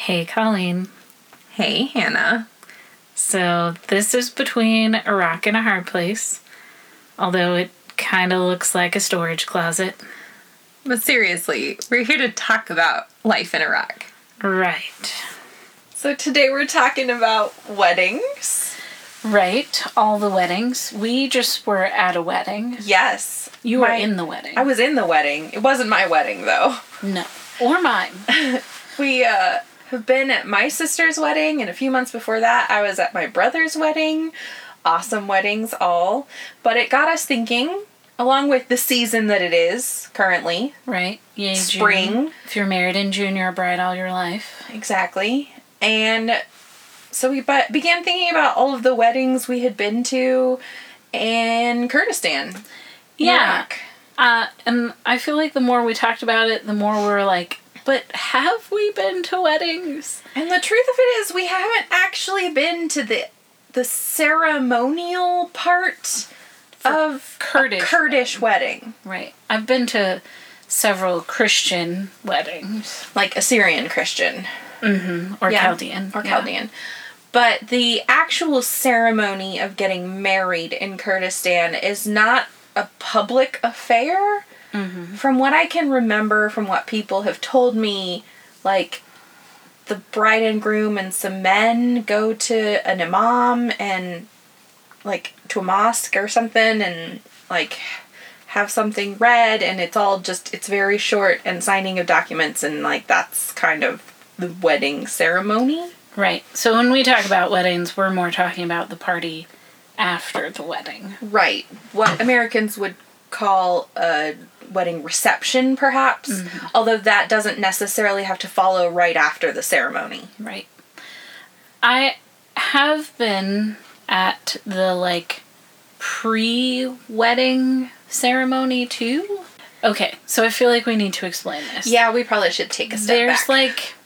Hey, Colleen. Hey, Hannah. So, this is between a rock and a hard place, although it kind of looks like a storage closet. But seriously, we're here to talk about life in Iraq. Right. So today we're talking about weddings. Right. All the weddings. We just were at a wedding. Yes. You were in the wedding. I was in the wedding. It wasn't my wedding, though. No. Or mine. We have been at my sister's wedding, and a few months before that, I was at my brother's wedding. Awesome weddings, all. But it got us thinking, along with the season that it is currently. Right. Yay, Spring. June. If you're married in June, you're a bride all your life. Exactly. And so we began thinking about all of the weddings we had been to in Kurdistan. Yeah. Iraq. And I feel like the more we talked about it, the more we were like, but have we been to weddings? And the truth of it is, we haven't actually been to the ceremonial part of a Kurdish wedding. Right. I've been to several Christian weddings. Like Assyrian Christian. Mm-hmm. Or Chaldean. Or Chaldean. But the actual ceremony of getting married in Kurdistan is not a public affair. Mm-hmm. From what I can remember, from what people have told me, like, the bride and groom and some men go to an imam and, like, to a mosque or something and, like, have something read, and it's all just, it's very short, and signing of documents, and, like, that's kind of the wedding ceremony. Right. So when we talk about weddings, we're more talking about the party after the wedding. Right. What Americans would call a wedding reception, perhaps. Mm-hmm. Although that doesn't necessarily have to follow right after the ceremony. Right. I have been at the, like, pre-wedding ceremony, too. Okay, so I feel like we need to explain this. Yeah, we probably should take a step back. There's, like,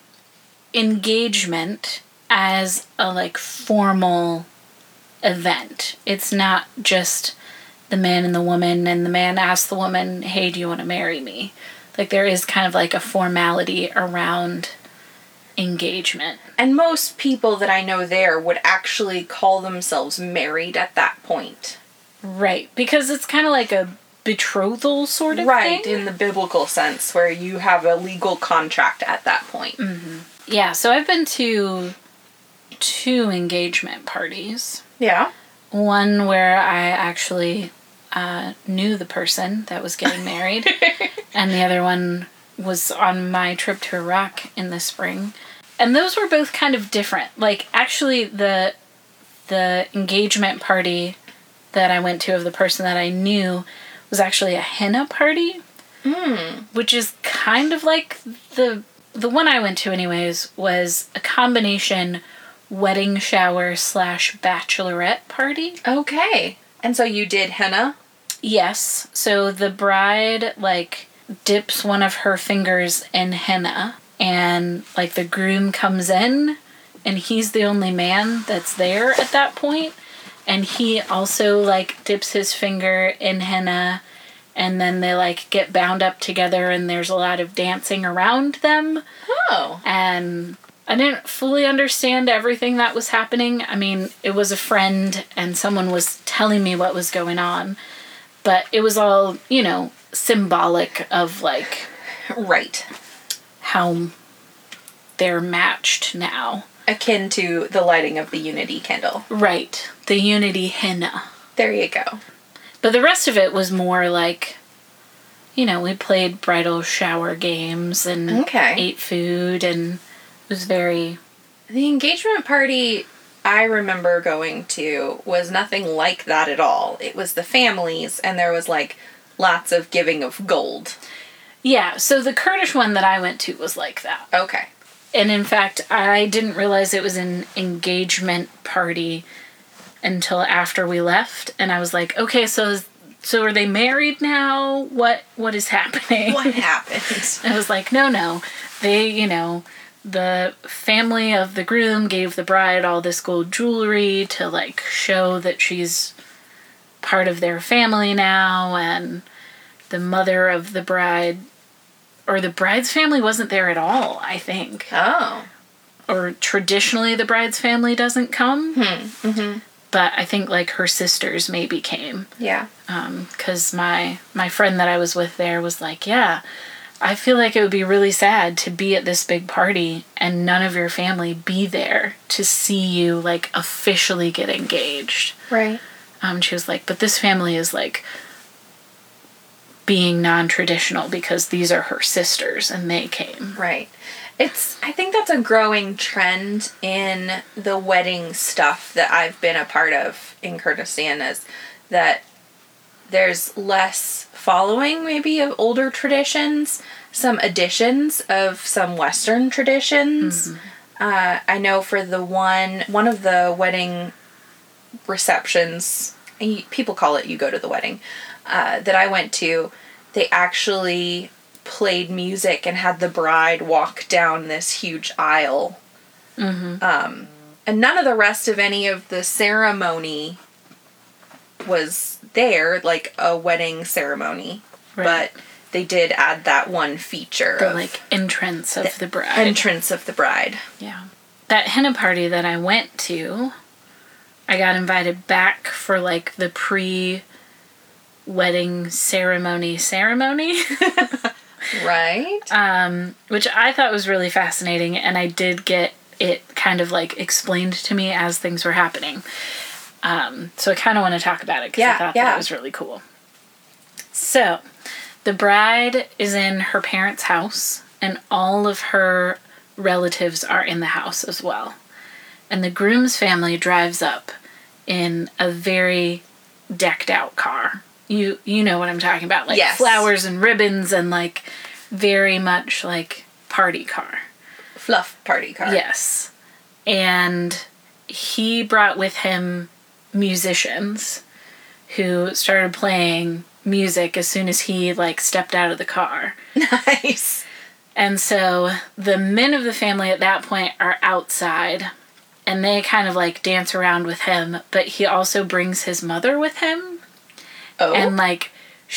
engagement as a, like, formal event. It's not just the man and the woman, and the man asks the woman, hey, do you want to marry me? Like, there is kind of, like, a formality around engagement. And most people that I know there would actually call themselves married at that point. Right, because it's kind of like a betrothal sort of thing. Right, in the biblical sense, where you have a legal contract at that point. Mm-hmm. Yeah, so I've been to 2 engagement parties. Yeah. One where I actually knew the person that was getting married, and the other one was on my trip to Iraq in the spring. And those were both kind of different. Like, actually, the engagement party that I went to of the person that I knew was actually a henna party, which is kind of like the one I went to anyways was a combination wedding shower / bachelorette party. Okay. And so you did henna? Yes. So the bride, like, dips one of her fingers in henna, and, like, the groom comes in, and he's the only man that's there at that point, and he also, like, dips his finger in henna, and then they, like, get bound up together, and there's a lot of dancing around them. Oh. And I didn't fully understand everything that was happening. I mean, it was a friend, and someone was telling me what was going on. But it was all, you know, symbolic of, like... Right. How they're matched now. Akin to the lighting of the Unity candle. Right. The Unity henna. There you go. But the rest of it was more like, you know, we played bridal shower games and ate food, and it was very... The engagement party I remember going to was nothing like that at all. It was the families, and there was, like, lots of giving of gold. Yeah, so the Kurdish one that I went to was like that. Okay. And in fact, I didn't realize it was an engagement party until after we left, and I was like, okay, so are they married now? What is happening? What happened? I was like, no. They, you know, the family of the groom gave the bride all this gold jewelry to, like, show that she's part of their family now, and the mother of the bride, or the bride's family wasn't there at all, I think. Oh. or traditionally the bride's family doesn't come. Mm-hmm. But I think, like, her sisters maybe came. Yeah. Because my friend that I was with there was like, yeah, I feel like it would be really sad to be at this big party and none of your family be there to see you, like, officially get engaged. Right. She was like, but this family is, like, being non-traditional because these are her sisters and they came. Right. I think that's a growing trend in the wedding stuff that I've been a part of in Kurdistan, is that there's less following maybe of older traditions, some additions of some Western traditions. Mm-hmm. I know for the one of the wedding receptions, people call it you go to the wedding, that I went to, they actually played music and had the bride walk down this huge aisle. Mm-hmm. And none of the rest of any of the ceremony was there, like a wedding ceremony. Right. But they did add that one feature. The, like, entrance of the bride. Entrance of the bride. Yeah. That henna party that I went to, I got invited back for, like, the pre-wedding ceremony. Right. Which I thought was really fascinating, and I did get it kind of, like, explained to me as things were happening. So I kind of want to talk about it, because I thought that was really cool. So, the bride is in her parents' house, and all of her relatives are in the house as well. And the groom's family drives up in a very decked out car. You know what I'm talking about. Like, yes. Flowers and ribbons and, like, very much, like, party car. Fluff party car. Yes. And he brought with him musicians who started playing music as soon as he, like, stepped out of the car. Nice. And so the men of the family at that point are outside, and they kind of, like, dance around with him, but he also brings his mother with him. Oh. And, like,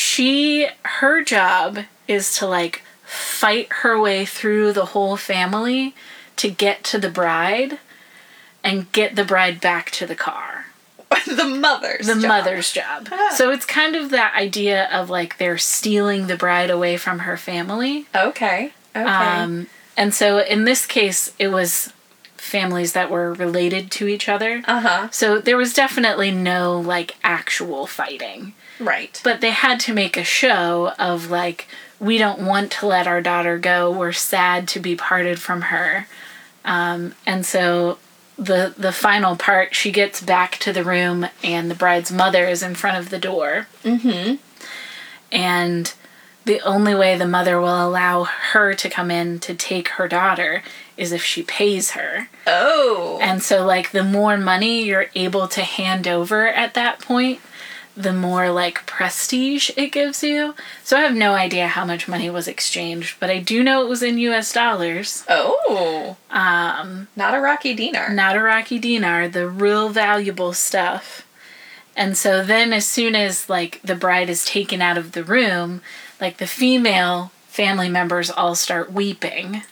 her job is to, like, fight her way through the whole family to get to the bride and get the bride back to the car. The mother's job. Ah. So it's kind of that idea of, like, they're stealing the bride away from her family. Okay. And so in this case, it was families that were related to each other. Uh-huh. So there was definitely no, like, actual fighting. Right. But they had to make a show of, like, we don't want to let our daughter go. We're sad to be parted from her. And so the final part, she gets back to the room and the bride's mother is in front of the door. Mm-hmm. And the only way the mother will allow her to come in to take her daughter is if she pays her. Oh. And so, like, the more money you're able to hand over at that point, the more, like, prestige it gives you. So I have no idea how much money was exchanged, but I do know it was in US dollars. Oh. Not a Iraqi dinar. Not Iraqi dinar, the real valuable stuff. And so then as soon as, like, the bride is taken out of the room, like, the female family members all start weeping.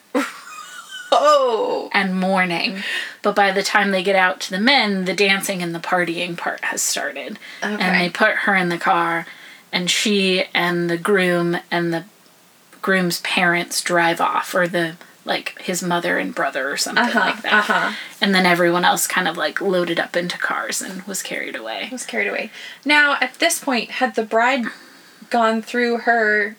Oh. And mourning. But by the time they get out to the men, the dancing and the partying part has started. Okay. And they put her in the car, and she and the groom and the groom's parents drive off, or his mother and brother or something like that. Uh-huh. And then everyone else kind of, like, loaded up into cars and was carried away. Now, at this point, had the bride gone through her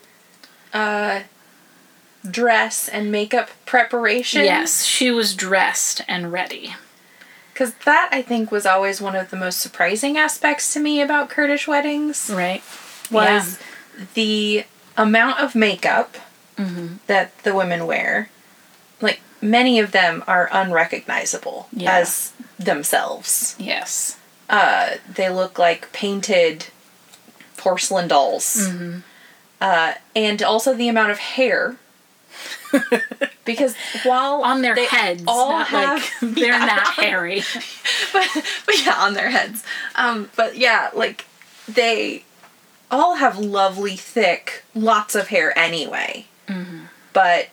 dress and makeup preparation? Yes, she was dressed and ready. Because that, I think, was always one of the most surprising aspects to me about Kurdish weddings. Right. Was the amount of makeup mm-hmm. that the women wear. Like, many of them are unrecognizable as themselves. Yes. They look like painted porcelain dolls. Mm-hmm. And also the amount of hair. Because while on their heads, all not have, like they're not hairy, but yeah, on their heads. But yeah, like they all have lovely, thick, lots of hair anyway. mm-hmm. But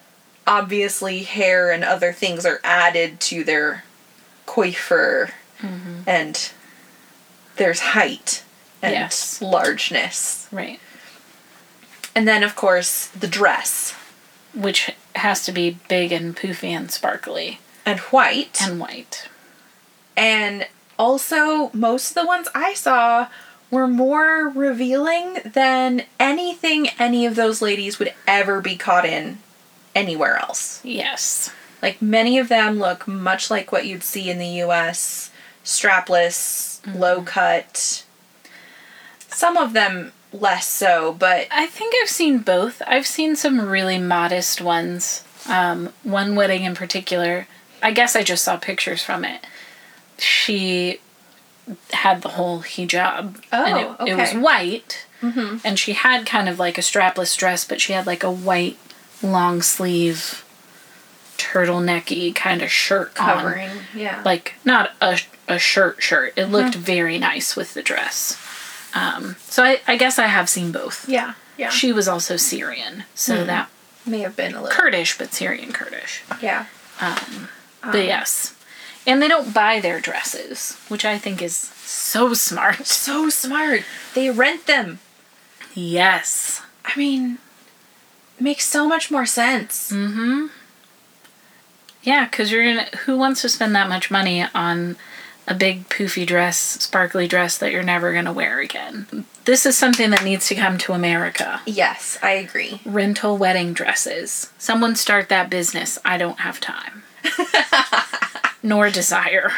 obviously hair and other things are added to their coiffure, and there's height and largeness. Right. And then, of course, the dress. Which has to be big and poofy and sparkly. And white. And white. And also, most of the ones I saw were more revealing than anything any of those ladies would ever be caught in anywhere else. Yes. Like, many of them look much like what you'd see in the U.S. Strapless, low cut. Some of them less so, but... I think I've seen both. I've seen some really modest ones. One wedding in particular, I guess I just saw pictures from it. She had the whole hijab. Oh, and it was white. Mm-hmm. And she had kind of like a strapless dress, but she had like a white long sleeve turtlenecky kind of shirt covering on. Yeah. Like, not a shirt. It looked very nice with the dress. So I guess I have seen both. Yeah. She was also Syrian, so that may have been a little Kurdish, but Syrian Kurdish. Yeah. But yes. And they don't buy their dresses, which I think is so smart. So smart. They rent them. Yes. I mean, it makes so much more sense. Mm-hmm. Yeah, because who wants to spend that much money on a big poofy dress, sparkly dress that you're never going to wear again? This is something that needs to come to America. Yes, I agree. Rental wedding dresses. Someone start that business. I don't have time. Nor desire.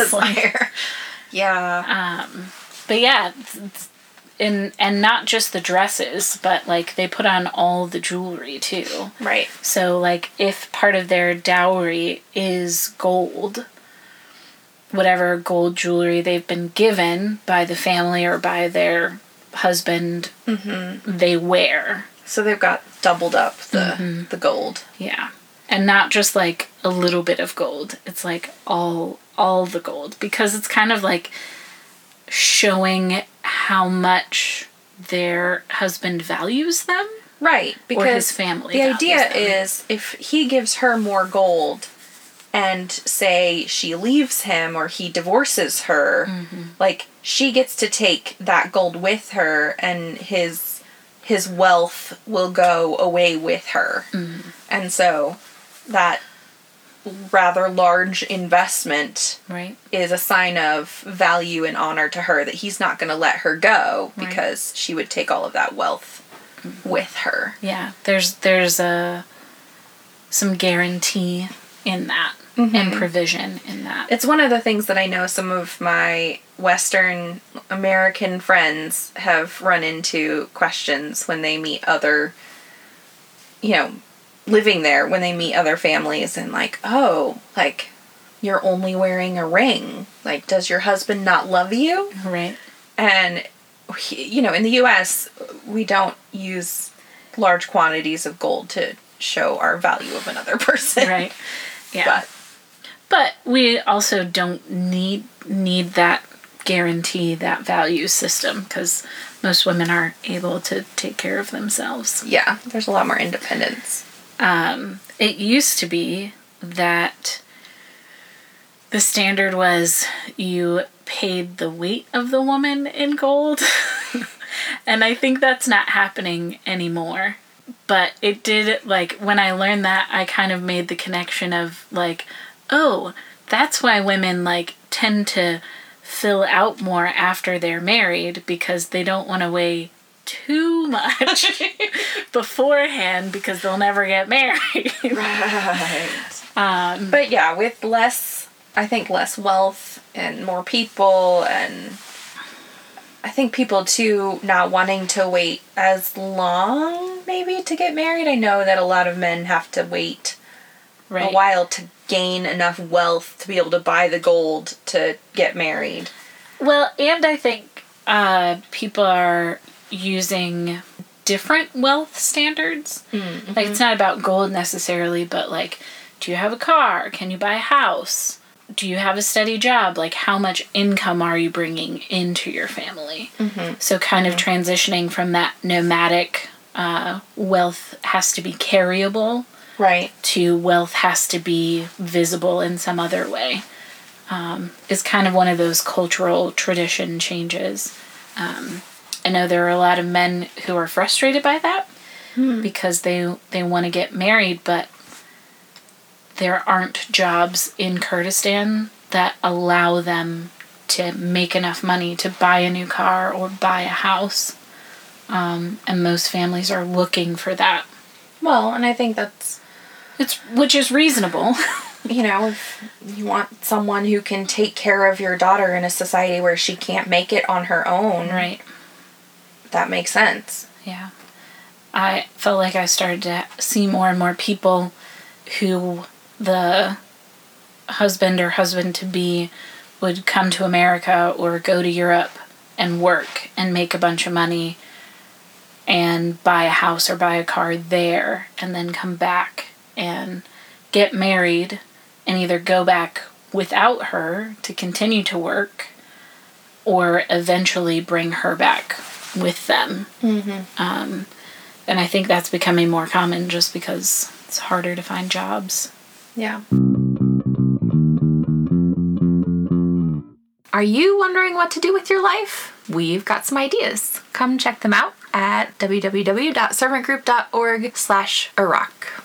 Yeah. But yeah, and not just the dresses, but like they put on all the jewelry too. Right. So like if part of their dowry is gold, whatever gold jewelry they've been given by the family or by their husband, they wear. So they've got doubled up the gold. Yeah. And not just like a little bit of gold. It's like all the gold. Because it's kind of like showing how much their husband values them. Right. Because or his family the idea them. is if he gives her more gold and say she leaves him or he divorces her, like she gets to take that gold with her and his wealth will go away with her. And so that rather large investment is a sign of value and honor to her that he's not going to let her go because she would take all of that wealth with her. Yeah, there's some guarantee in that and provision in that. It's one of the things that I know some of my Western American friends have run into questions when they meet other, living there, when they meet other families and like, oh, like, you're only wearing a ring. Like, does your husband not love you? Right. And, in the U.S., we don't use large quantities of gold to show our value of another person. Right. Yeah. But we also don't need that guarantee, that value system, because most women are able to take care of themselves. Yeah, there's a lot more independence. It used to be that the standard was you paid the weight of the woman in gold. And I think that's not happening anymore. But it did, like, when I learned that, I kind of made the connection of, like, oh, that's why women, like, tend to fill out more after they're married, because they don't want to weigh too much beforehand because they'll never get married. Right. But yeah, with less wealth and more people, and I think people too not wanting to wait as long maybe to get married. I know that a lot of men have to wait a while to gain enough wealth to be able to buy the gold to get married. Well, and I think people are using different wealth standards. Mm-hmm. Like, it's not about gold necessarily, but like, do you have a car? Can you buy a house? Do you have a steady job? Like, how much income are you bringing into your family? Mm-hmm. So kind of transitioning from that nomadic wealth has to be carryable Right. to wealth has to be visible in some other way. Is kind of one of those cultural tradition changes. I know there are a lot of men who are frustrated by that because they want to get married, but there aren't jobs in Kurdistan that allow them to make enough money to buy a new car or buy a house. And most families are looking for that. Well, and I think which is reasonable. If you want someone who can take care of your daughter in a society where she can't make it on her own. Right. That makes sense. Yeah. I felt like I started to see more and more people who the husband or husband-to-be would come to America or go to Europe and work and make a bunch of money and buy a house or buy a car there and then come back and get married and either go back without her to continue to work or eventually bring her back with them. Mm-hmm. And I think that's becoming more common just because it's harder to find jobs. Yeah. Are you wondering what to do with your life? We've got some ideas. Come check them out at www.servantgroup.org/Iraq.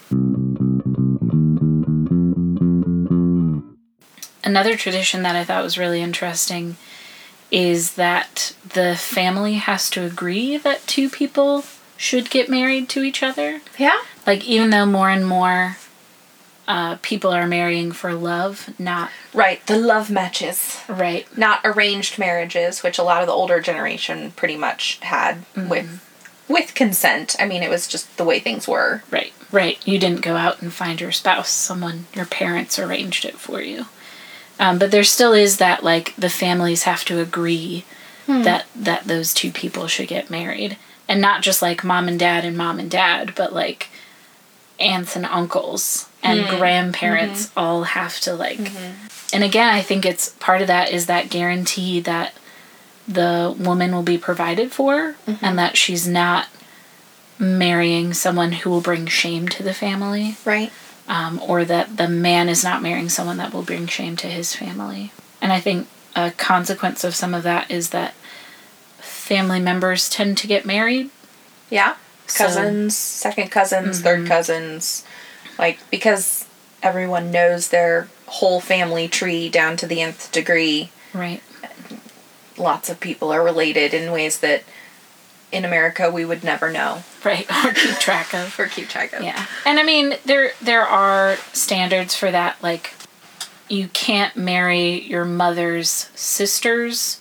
Another tradition that I thought was really interesting is that the family has to agree that two people should get married to each other. Yeah? Like, even though more and more people are marrying for love, not... Right, the love matches. Right. Not arranged marriages, which a lot of the older generation pretty much had with consent. I mean, it was just the way things were. Right. You didn't go out and find your spouse. Your parents arranged it for you. But there still is that, like, the families have to agree that those two people should get married. And not just, like, mom and dad, but, like, aunts and uncles and grandparents all have to, like... And again, I think it's part of that is that guarantee that the woman will be provided for and that she's not marrying someone who will bring shame to the family. Right. Or that the man is not marrying someone that will bring shame to his family. And I think a consequence of some of that is that family members tend to get married. Yeah. Cousins, second cousins, third cousins. Like, because everyone knows their whole family tree down to the nth degree. Right. Lots of people are related in ways that in America we would never know. Right, or keep track of. Yeah. And I mean, there are standards for that, like, you can't marry your mother's sister's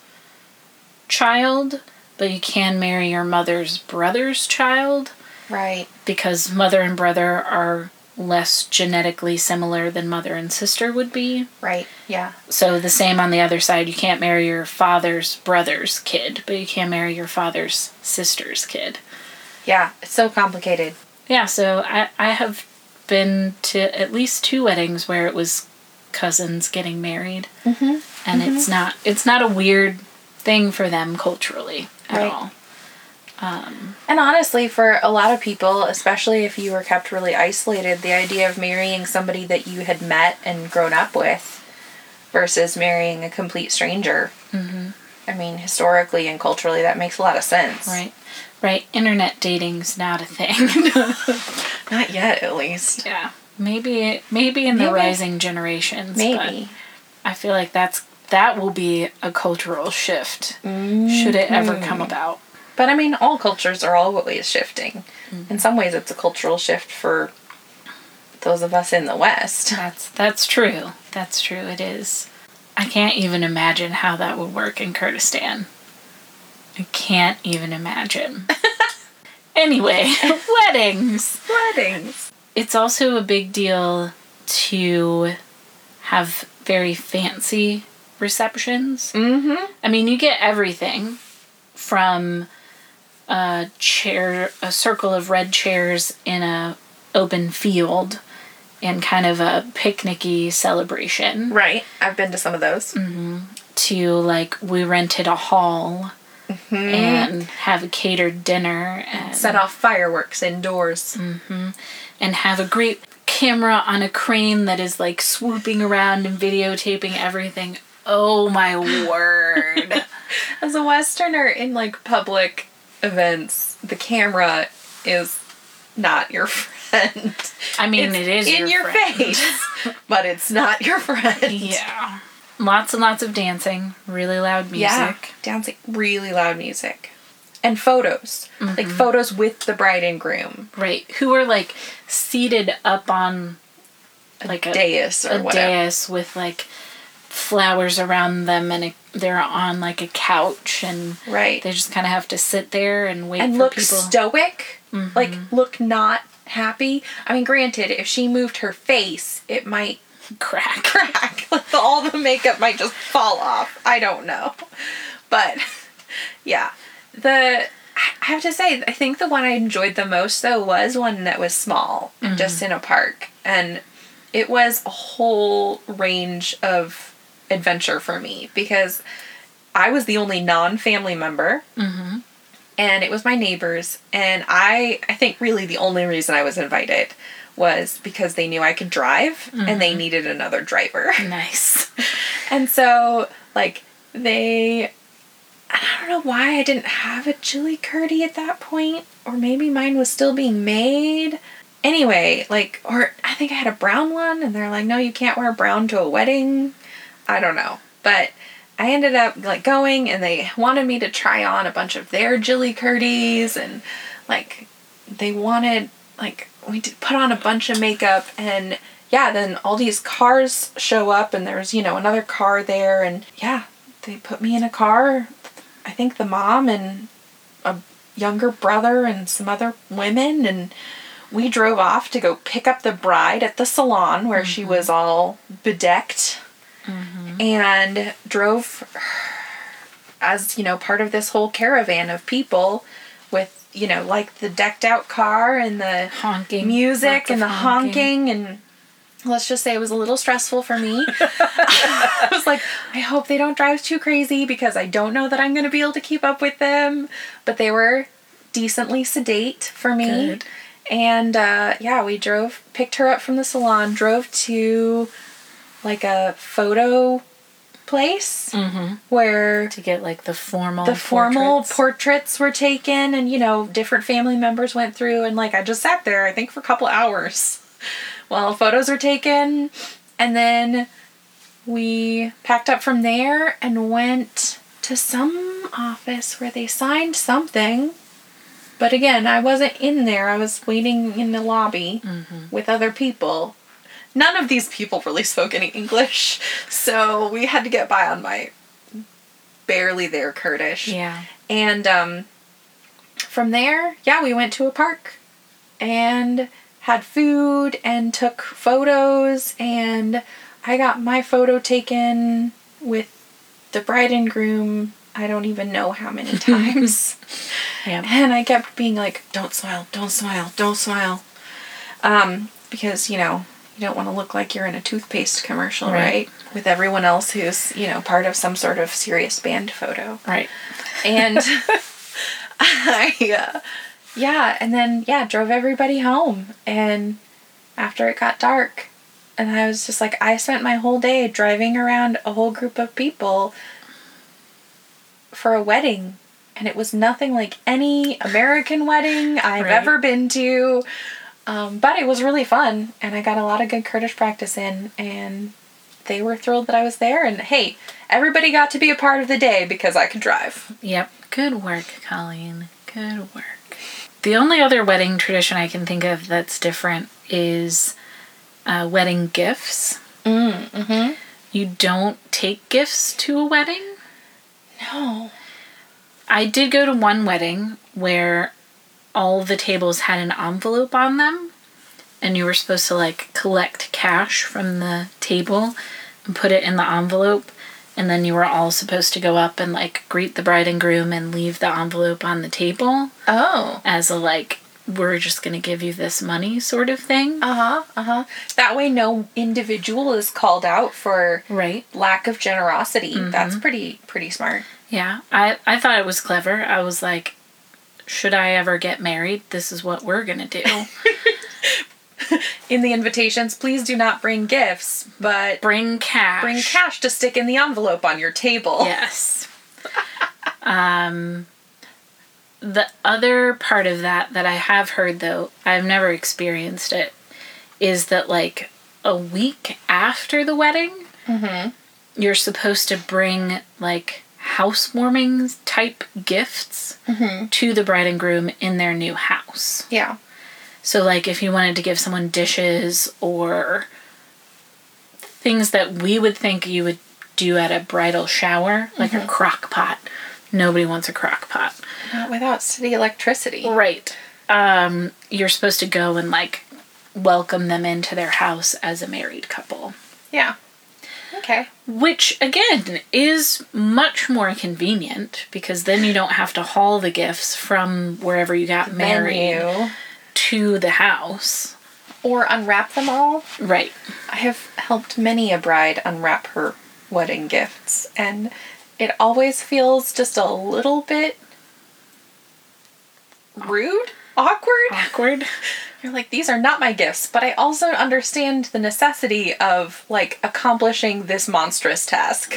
child, but you can marry your mother's brother's child. Right. Because mother and brother are less genetically similar than mother and sister would be. Right, yeah. So the same on the other side. You can't marry your father's brother's kid, but you can marry your father's sister's kid. Yeah, it's so complicated. Yeah, so I have been to at least 2 weddings where it was cousins getting married. And it's not a weird thing for them culturally at all. And honestly, for a lot of people, especially if you were kept really isolated, the idea of marrying somebody that you had met and grown up with versus marrying a complete stranger. I mean, historically and culturally, that makes a lot of sense. Right. Internet dating's not a thing. Not yet, at least. Yeah. Maybe in the rising generations. Maybe. But I feel like that will be a cultural shift. Should it ever come about. But I mean, all cultures are always shifting. In some ways, it's a cultural shift for those of us in the West. That's true. That's true. It is. I can't even imagine how that would work in Kurdistan. I can't even imagine. Anyway, weddings. It's also a big deal to have very fancy receptions. I mean, you get everything from a circle of red chairs in a open field and kind of a picnicky celebration. Right. I've been to some of those. To, like, we rented a hall and have a catered dinner. And set off fireworks indoors. And have a great camera on a crane that is like swooping around and videotaping everything. Oh my word. As a Westerner in like public events, the camera is not your friend. I mean, It's it is in your friend. face, but it's not your friend. Yeah. Lots and lots of dancing, really loud music. Yeah, dancing, really loud music. And photos. Like photos with the bride and groom. Right. Who are like seated up on like a Dais or a whatever. dais with like flowers around them, and they're on like a couch, and Right. they just kind of have to sit there and wait And for look people. stoic. Like, look not happy. I mean, granted, if she moved her face, it might Crack. crack. Like, all the makeup might just fall off. I don't know. But, yeah. I have to say, I think the one I enjoyed the most, though, was one that was small, just in a park. And it was a whole range of adventure for me, because I was the only non-family member. And it was my neighbors. And I think really the only reason I was invited was because they knew I could drive, and they needed another driver. Nice. And so, like, I don't know why I didn't have a chili curdy at that point, or maybe mine was still being made. Anyway, like, or I think I had a brown one, and they're like, no, you can't wear brown to a wedding. I don't know. But I ended up, like, going, and they wanted me to try on a bunch of their chili curdies, and, like, they wanted, like, we did put on a bunch of makeup, and yeah, then all these cars show up, and there's, another car there, and yeah, they put me in a car. I think the mom and a younger brother and some other women, and we drove off to go pick up the bride at the salon where she was all bedecked, and drove as, part of this whole caravan of people with, like the decked out car and the Honking. music Lots of and the honking, and let's just say it was a little stressful for me. I was like, I hope they don't drive too crazy, because I don't know that I'm going to be able to keep up with them. But they were decently sedate for me. Good. And yeah, we picked her up from the salon, drove to like a photo place where To get like the formal portraits were taken, and different family members went through, and like I just sat there, I think, for a couple hours while photos were taken. And then we packed up from there and went to some office where they signed something. But again, I wasn't in there. I was waiting in the lobby with other people. None of these people really spoke any English, so we had to get by on my barely there Kurdish. Yeah. And from there, yeah, we went to a park and had food and took photos, and I got my photo taken with the bride and groom I don't even know how many times. Yeah. And I kept being like, don't smile, don't smile, don't smile. Because, you don't want to look like you're in a toothpaste commercial, right? With everyone else who's, part of some sort of serious band photo. Right. And and then, drove everybody home. And after it got dark, and I was just like, I spent my whole day driving around a whole group of people for a wedding. And it was nothing like any American wedding I've ever been to. But it was really fun, and I got a lot of good Kurdish practice in, and they were thrilled that I was there. And hey, everybody got to be a part of the day because I could drive. Yep. Good work, Colleen. Good work. The only other wedding tradition I can think of that's different is wedding gifts. You don't take gifts to a wedding? No. I did go to one wedding where all the tables had an envelope on them, and you were supposed to like collect cash from the table and put it in the envelope, and then you were all supposed to go up and like greet the bride and groom and leave the envelope on the table. Oh. As a like, we're just gonna give you this money sort of thing. That way no individual is called out for lack of generosity. That's pretty smart. Yeah. I thought it was clever. I was like, should I ever get married, this is what we're gonna do. in the invitations, please do not bring gifts, but Bring cash. bring cash to stick in the envelope on your table. Yes. The other part of that I have heard, though, I've never experienced it, is that, like, a week after the wedding, you're supposed to bring, like, housewarming type gifts to the bride and groom in their new house. Yeah. So, like, if you wanted to give someone dishes or things that we would think you would do at a bridal shower, like a crock pot. Nobody wants a crock pot. Not without city electricity. Right. You're supposed to go and, like, welcome them into their house as a married couple. Yeah. Okay. Which, again, is much more convenient because then you don't have to haul the gifts from wherever you got married to the house. Or unwrap them all. Right. I have helped many a bride unwrap her wedding gifts, and it always feels just a little bit rude, awkward. You're like, these are not my gifts, but I also understand the necessity of, like, accomplishing this monstrous task.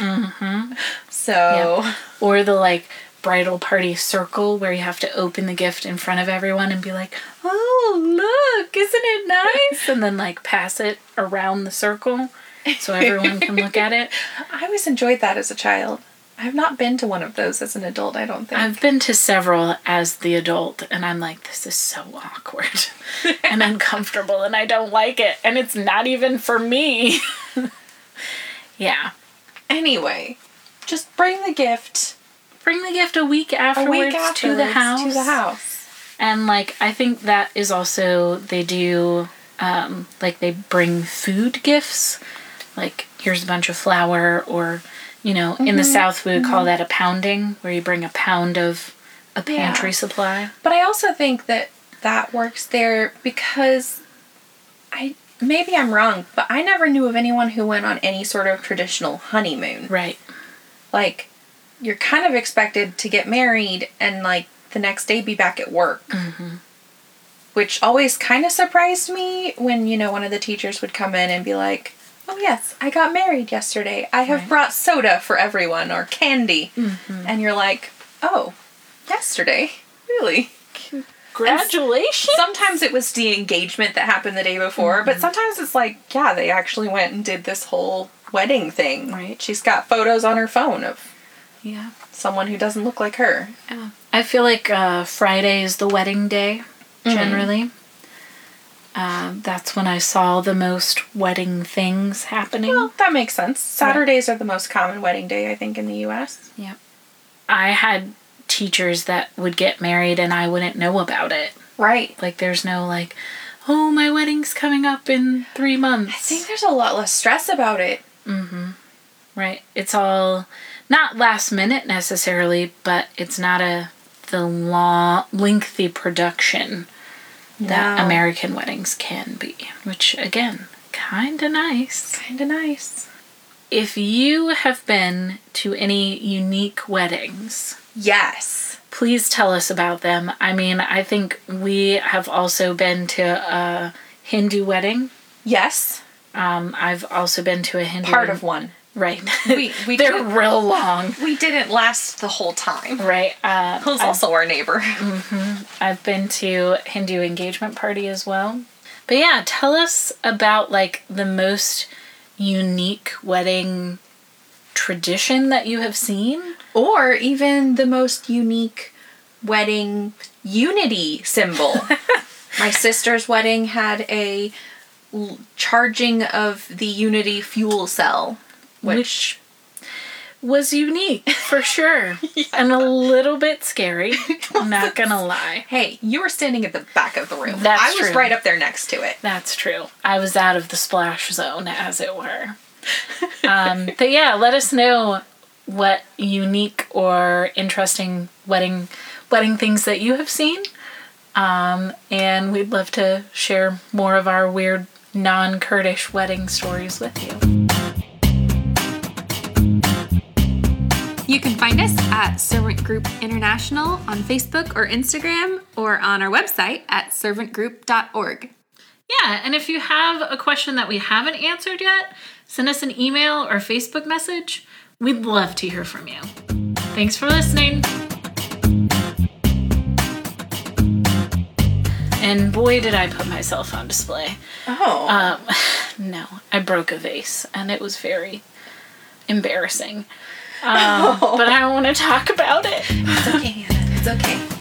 So... Yep. Or the, like, bridal party circle where you have to open the gift in front of everyone and be like, oh, look, isn't it nice? And then, like, pass it around the circle so everyone can look at it. I always enjoyed that as a child. I have not been to one of those as an adult, I don't think. I've been to several as the adult, and I'm like, this is so awkward and uncomfortable, and I don't like it, and it's not even for me. Yeah. Anyway, just bring the gift. Bring the gift a week afterwards to the house. To the house. And, like, I think that is also, they do, like, they bring food gifts. Like, here's a bunch of flour, or, you know, in the South we would call that a pounding, where you bring a pound of a pantry supply. But I also think that that works there because maybe I'm wrong, but I never knew of anyone who went on any sort of traditional honeymoon. Right. Like, you're kind of expected to get married and, like, the next day be back at work. Which always kind of surprised me when, you know, one of the teachers would come in and be like, oh, yes, I got married yesterday. I have brought soda for everyone, or candy. And you're like, oh, yesterday? Really? Congratulations! Sometimes it was the engagement that happened the day before, but sometimes it's like, yeah, they actually went and did this whole wedding thing. Right. She's got photos on her phone of Yeah. someone who doesn't look like her. Yeah. I feel like Friday is the wedding day, generally. That's when I saw the most wedding things happening. Well, that makes sense. Saturdays are the most common wedding day, I think, in the U.S. Yep. I had teachers that would get married and I wouldn't know about it. Right. Like, there's no, like, oh, my wedding's coming up in 3 months. I think there's a lot less stress about it. Right. It's all not last minute necessarily, but it's not the long, lengthy production that American weddings can be, which, again, kind of nice. Kind of nice. If you have been to any unique weddings, yes, please tell us about them. I mean, I think we have also been to a Hindu wedding. Yes. I've also been to a Hindu... Part of one. Right. We They're real long. We didn't last the whole time. Right. Who's also our neighbor. I've been to Hindu engagement party as well. But yeah, tell us about, like, the most unique wedding tradition that you have seen. Or even the most unique wedding unity symbol. My sister's wedding had a charging of the unity fuel cell. Which was unique, for sure. And a little bit scary. I'm not gonna lie. Hey, you were standing at the back of the room. That's I was true. right up there next to it. That's true. I was out of the splash zone, as it were. But yeah, let us know what unique or interesting wedding things that you have seen. And we'd love to share more of our weird non-Kurdish wedding stories with you. You can find us at Servant Group International on Facebook or Instagram, or on our website at servantgroup.org. Yeah, and if you have a question that we haven't answered yet, send us an email or Facebook message. We'd love to hear from you. Thanks for listening. And boy, did I put myself on display. Oh. No, I broke a vase, and it was very embarrassing. But I don't want to talk about it. It's okay, Anna. It's okay.